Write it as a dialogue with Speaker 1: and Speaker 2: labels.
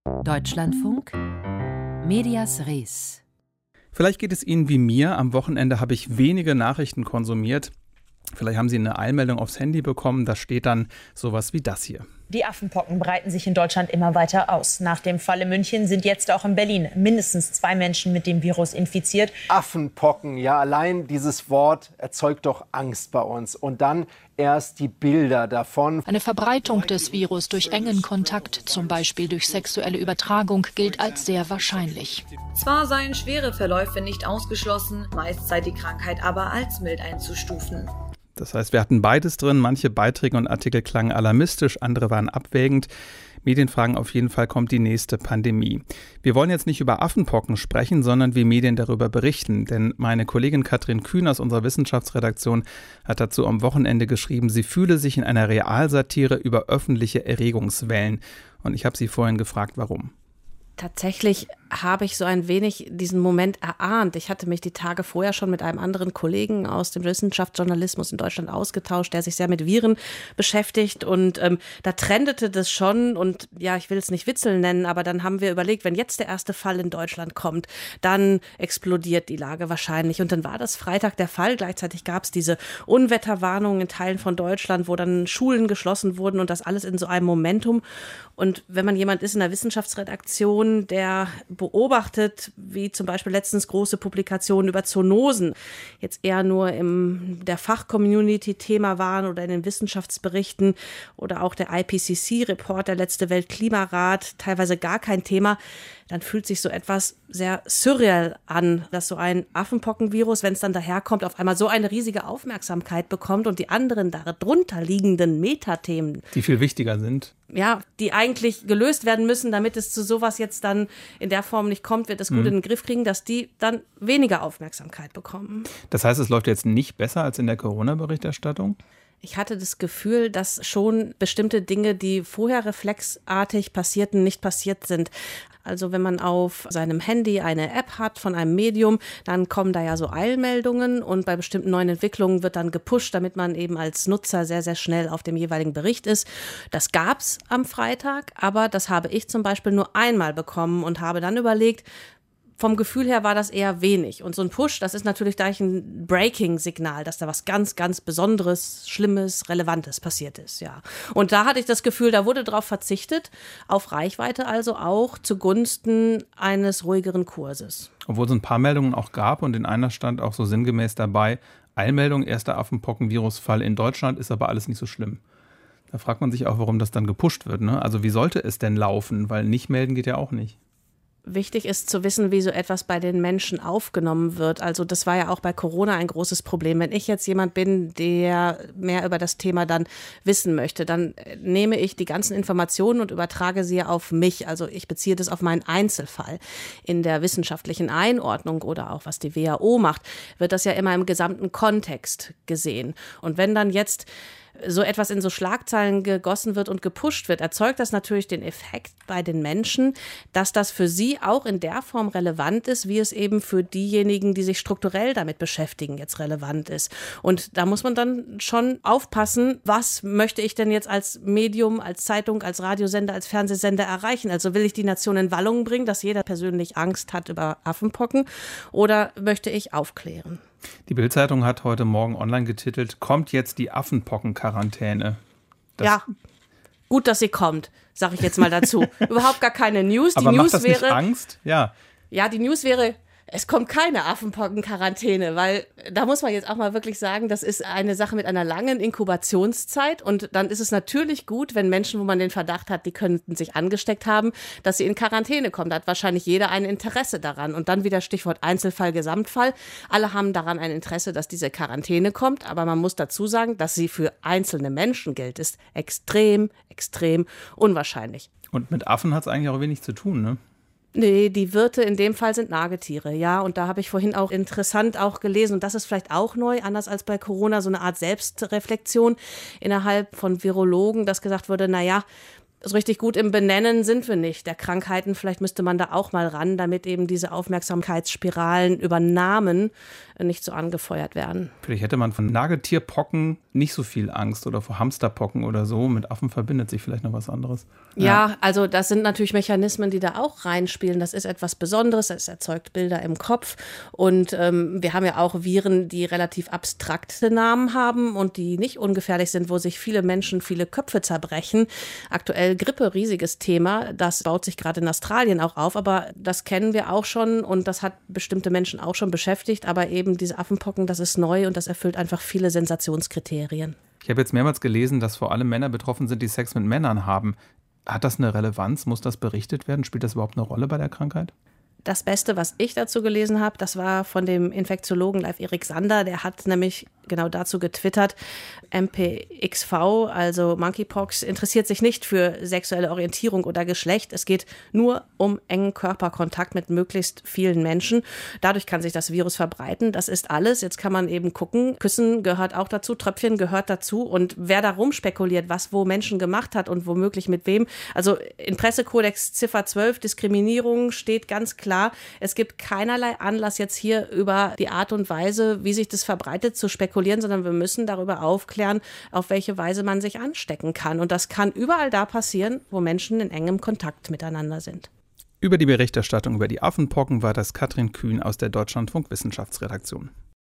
Speaker 1: Deutschlandfunk, Medias Res.
Speaker 2: Vielleicht geht es Ihnen wie mir. Am Wochenende habe ich wenige Nachrichten konsumiert. Vielleicht haben Sie eine Eilmeldung aufs Handy bekommen. Da steht dann sowas wie das hier.
Speaker 3: Die Affenpocken breiten sich in Deutschland immer weiter aus. Nach dem Fall in München sind jetzt auch in Berlin mindestens 2 Menschen mit dem Virus infiziert.
Speaker 4: Affenpocken, ja, allein dieses Wort erzeugt doch Angst bei uns. Und dann erst die Bilder davon.
Speaker 5: Eine Verbreitung des Virus durch engen Kontakt, zum Beispiel durch sexuelle Übertragung, gilt als sehr wahrscheinlich.
Speaker 3: Zwar seien schwere Verläufe nicht ausgeschlossen, meist sei die Krankheit aber als mild einzustufen.
Speaker 2: Das heißt, wir hatten beides drin. Manche Beiträge und Artikel klangen alarmistisch, andere waren abwägend. Medien fragen auf jeden Fall, kommt die nächste Pandemie. Wir wollen jetzt nicht über Affenpocken sprechen, sondern wie Medien darüber berichten. Denn meine Kollegin Katrin Kühn aus unserer Wissenschaftsredaktion hat dazu am Wochenende geschrieben, sie fühle sich in einer Realsatire über öffentliche Erregungswellen. Und ich habe sie vorhin gefragt, warum.
Speaker 6: Tatsächlich habe ich so ein wenig diesen Moment erahnt. Ich hatte mich die Tage vorher schon mit einem anderen Kollegen aus dem Wissenschaftsjournalismus in Deutschland ausgetauscht, der sich sehr mit Viren beschäftigt. Und da trendete das schon. Und ja, ich will es nicht Witzel nennen, aber dann haben wir überlegt, wenn jetzt der erste Fall in Deutschland kommt, dann explodiert die Lage wahrscheinlich. Und dann war das Freitag der Fall. Gleichzeitig gab es diese Unwetterwarnungen in Teilen von Deutschland, wo dann Schulen geschlossen wurden und das alles in so einem Momentum. Und wenn man jemand ist in der Wissenschaftsredaktion, der beobachtet, wie zum Beispiel letztens große Publikationen über Zoonosen jetzt eher nur in der Fachcommunity Thema waren oder in den Wissenschaftsberichten oder auch der IPCC-Report, der letzte Weltklimarat, teilweise gar kein Thema, dann fühlt sich so etwas sehr surreal an, dass so ein Affenpockenvirus, wenn es dann daherkommt, auf einmal so eine riesige Aufmerksamkeit bekommt und die anderen darunter liegenden Metathemen,
Speaker 2: die viel wichtiger sind.
Speaker 6: Ja, die eigentlich gelöst werden müssen, damit es zu sowas jetzt dann in der Form nicht kommt, wird es gut in den Griff kriegen, dass die dann weniger Aufmerksamkeit bekommen.
Speaker 2: Das heißt, es läuft jetzt nicht besser als in der Corona-Berichterstattung?
Speaker 6: Ich hatte das Gefühl, dass schon bestimmte Dinge, die vorher reflexartig passierten, nicht passiert sind. Also wenn man auf seinem Handy eine App hat von einem Medium, dann kommen da ja so Eilmeldungen und bei bestimmten neuen Entwicklungen wird dann gepusht, damit man eben als Nutzer sehr, sehr schnell auf dem jeweiligen Bericht ist. Das gab's am Freitag, aber das habe ich zum Beispiel nur einmal bekommen und habe dann überlegt, vom Gefühl her war das eher wenig. Und so ein Push, das ist natürlich gleich ein Breaking-Signal, dass da was ganz, ganz Besonderes, Schlimmes, Relevantes passiert ist, ja. Und da hatte ich das Gefühl, da wurde darauf verzichtet, auf Reichweite also auch zugunsten eines ruhigeren Kurses.
Speaker 2: Obwohl es ein paar Meldungen auch gab und in einer stand auch so sinngemäß dabei, Eilmeldung, erster Affenpocken-Virusfall in Deutschland, ist aber alles nicht so schlimm. Da fragt man sich auch, warum das dann gepusht wird, ne? Also wie sollte es denn laufen? Weil nicht melden geht ja auch nicht.
Speaker 6: Wichtig ist zu wissen, wie so etwas bei den Menschen aufgenommen wird. Also das war ja auch bei Corona ein großes Problem. Wenn ich jetzt jemand bin, der mehr über das Thema dann wissen möchte, dann nehme ich die ganzen Informationen und übertrage sie auf mich. Also ich beziehe das auf meinen Einzelfall. In der wissenschaftlichen Einordnung oder auch was die WHO macht, wird das ja immer im gesamten Kontext gesehen. Und wenn dann jetzt so etwas in so Schlagzeilen gegossen wird und gepusht wird, erzeugt das natürlich den Effekt bei den Menschen, dass das für sie auch in der Form relevant ist, wie es eben für diejenigen, die sich strukturell damit beschäftigen, jetzt relevant ist. Und da muss man dann schon aufpassen, was möchte ich denn jetzt als Medium, als Zeitung, als Radiosender, als Fernsehsender erreichen? Also will ich die Nation in Wallung bringen, dass jeder persönlich Angst hat über Affenpocken, oder möchte ich aufklären?
Speaker 2: Die Bild-Zeitung hat heute Morgen online getitelt, kommt jetzt die Affenpocken-Quarantäne.
Speaker 6: Ja, gut, dass sie kommt, sage ich jetzt mal dazu. Überhaupt gar keine News.
Speaker 2: Aber macht das nicht Angst? Ja,
Speaker 6: die News wäre, es kommt keine Affenpocken-Quarantäne, weil da muss man jetzt auch mal wirklich sagen, das ist eine Sache mit einer langen Inkubationszeit und dann ist es natürlich gut, wenn Menschen, wo man den Verdacht hat, die könnten sich angesteckt haben, dass sie in Quarantäne kommen. Da hat wahrscheinlich jeder ein Interesse daran. Und dann wieder Stichwort Einzelfall, Gesamtfall. Alle haben daran ein Interesse, dass diese Quarantäne kommt, aber man muss dazu sagen, dass sie für einzelne Menschen gilt, ist extrem, extrem unwahrscheinlich.
Speaker 2: Und mit Affen hat es eigentlich auch wenig zu tun, ne?
Speaker 6: Nee, die Wirte in dem Fall sind Nagetiere, ja. Und da habe ich vorhin auch interessant auch gelesen, und das ist vielleicht auch neu, anders als bei Corona, so eine Art Selbstreflexion innerhalb von Virologen, dass gesagt wurde, naja, So richtig gut im Benennen sind wir nicht der Krankheiten. Vielleicht müsste man da auch mal ran, damit eben diese Aufmerksamkeitsspiralen über Namen nicht so angefeuert werden.
Speaker 2: Vielleicht hätte man von Nagetierpocken nicht so viel Angst oder vor Hamsterpocken oder so. Mit Affen verbindet sich vielleicht noch was anderes.
Speaker 6: Ja, also das sind natürlich Mechanismen, die da auch reinspielen. Das ist etwas Besonderes, es erzeugt Bilder im Kopf. Und wir haben ja auch Viren, die relativ abstrakte Namen haben und die nicht ungefährlich sind, wo sich viele Menschen viele Köpfe zerbrechen. Aktuell Grippe, riesiges Thema. Das baut sich gerade in Australien auch auf, aber das kennen wir auch schon und das hat bestimmte Menschen auch schon beschäftigt. Aber eben diese Affenpocken, das ist neu und das erfüllt einfach viele Sensationskriterien.
Speaker 2: Ich habe jetzt mehrmals gelesen, dass vor allem Männer betroffen sind, die Sex mit Männern haben. Hat das eine Relevanz? Muss das berichtet werden? Spielt das überhaupt eine Rolle bei der Krankheit?
Speaker 6: Das Beste, was ich dazu gelesen habe, das war von dem Infektiologen Leif-Erik Sander. Der hat nämlich genau dazu getwittert, MPXV, also Monkeypox, interessiert sich nicht für sexuelle Orientierung oder Geschlecht. Es geht nur um engen Körperkontakt mit möglichst vielen Menschen. Dadurch kann sich das Virus verbreiten. Das ist alles. Jetzt kann man eben gucken. Küssen gehört auch dazu, Tröpfchen gehört dazu. Und wer da rumspekuliert, was wo Menschen gemacht hat und womöglich mit wem. Also in Pressekodex Ziffer 12, Diskriminierung steht ganz klar, es gibt keinerlei Anlass jetzt hier über die Art und Weise, wie sich das verbreitet, zu spekulieren, sondern wir müssen darüber aufklären, auf welche Weise man sich anstecken kann. Und das kann überall da passieren, wo Menschen in engem Kontakt miteinander sind.
Speaker 2: Über die Berichterstattung über die Affenpocken war das Katrin Kühn aus der Deutschlandfunk Wissenschaftsredaktion.